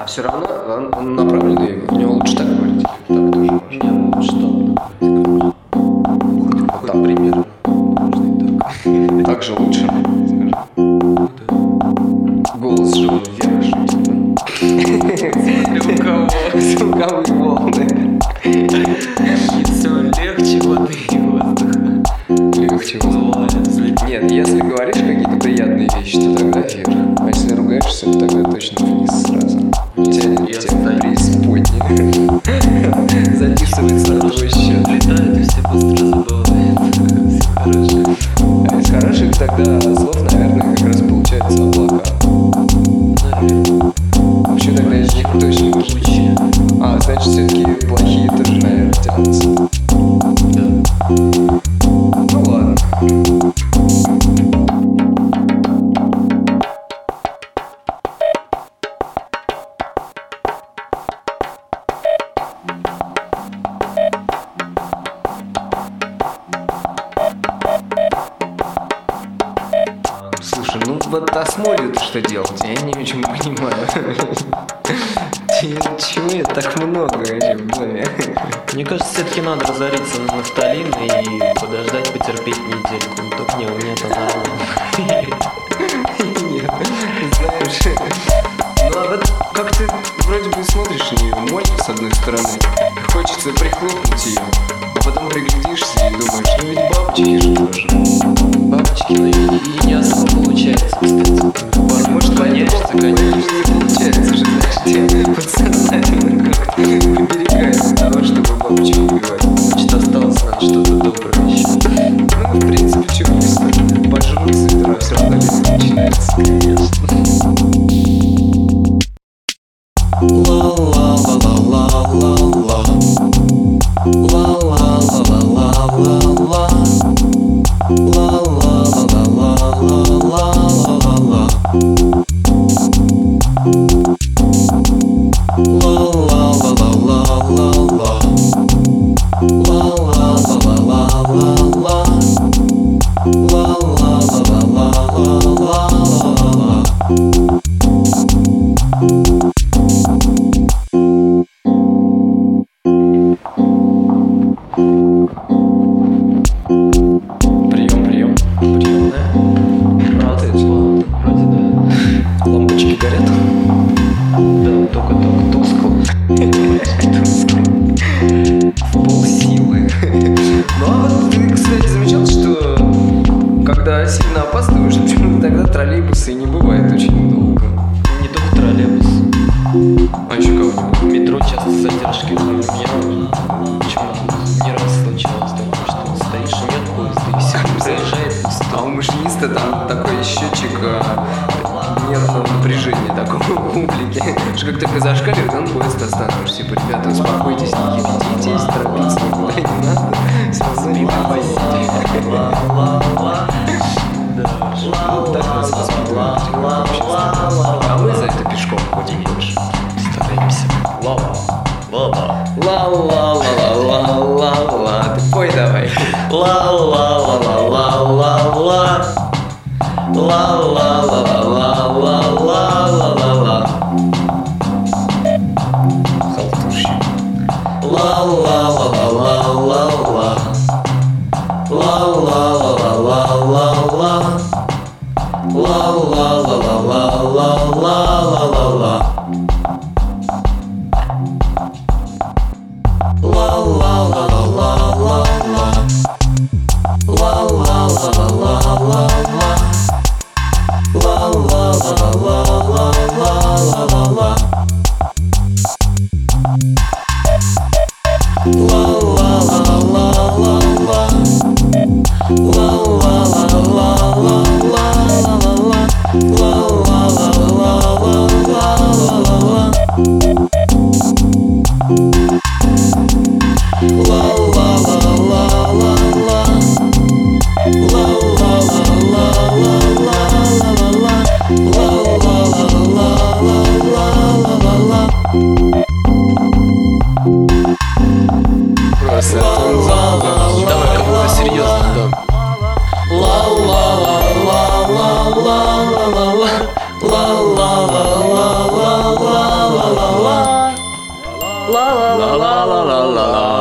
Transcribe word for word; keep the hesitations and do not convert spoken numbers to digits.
все равно он, он направлен, и у него лучше так говорить. Так тоже можно. Нет, что? Вот там примерно. Можно и так. Так же лучше, скажи. Голос же он вверх. Смотри, у кого. Звуковые волны. И все легче воды и воздуха. Легче волны. Нет, если говоришь какие-то приятные вещи, то тогда вверх. А если ругаешься, то тогда точно вниз сразу. Тянет Я тебя стою. преисподней. Записывается на твой счет. Летают, и все быстро забывают. Все хорошо. А из хороших тогда слов, наверное, как раз получается облака. Наверное. Вообще тогда из них точно Лучше. А, значит, все-таки плохие тоже, наверное, тянутся. Да. Ну ладно. Слушай, ну вот Асмолью-то что делать? Я не очень понимаю. Чего я так много вообще в доме? Мне кажется, все-таки надо разориться на нафталин и подождать, потерпеть недельку. Ну, только не, у меня это нормально. Нет, знаешь, ну а вот как ты вроде бы смотришь на нее, мощно с одной стороны, хочется прихлопнуть ее, а потом приглядишься и думаешь, ну ведь бабочки же тоже. Бабочки, ну и, и не особо получается, кстати. Может, конечно, конечно. не получается же, знаешь, тебе подсознательно как-то уберегается того, чтобы бабочек убивать. Значит, осталось нам что-то доброе еще. Ну, в принципе, чего не пожрут свитера, все равно лето начинается, конечно. Прием, прием. Прием, да? Работает? Вроде да. Лампочки горят. Да, только-только тускло. В полсилы. Ну а вот ты, кстати, замечал, что когда сильно опаздываешь, почему-то тогда троллейбусы и не бывает очень долго. Не только троллейбус. А еще кого-нибудь? В метро часто задержки. У меня почему-то не раз случалось такое, что стоишь, и нет поезда, и все проезжает. А у машиниста там такой счетчик а, нервного напряжения такого в публике, что как только зашкаливает, он поезд остановишь. Типа, ребята, успокойтесь, не кипятитесь, торопиться никуда не надо. Все равно не поедете. Вот так нас воспитывают в обществе. А мы за это пешком ходим больше. Стараемся. Ла-ла. Ла-ла. Ла-ла-ла-ла-ла-ла. Ты пой давай. Ла-ла-ла-ла-ла-ла. Ла-ла-ла-ла-ла-ла-ла-ла-ла. Халтурщик. Ла-ла-ла-ла-ла-ла-ла. Ла-ла-ла-ла-ла-ла-ла. Ла-ла-ла-ла-ла-ла-ла-ла-ла. Просто Давай как-то серьезно, да. Ла-ла-ла-ла-ла-ла-ла-ла-ла-ла-ла-ла-ла-ла. ла ла ла ла ла ла ла ла ла ла ла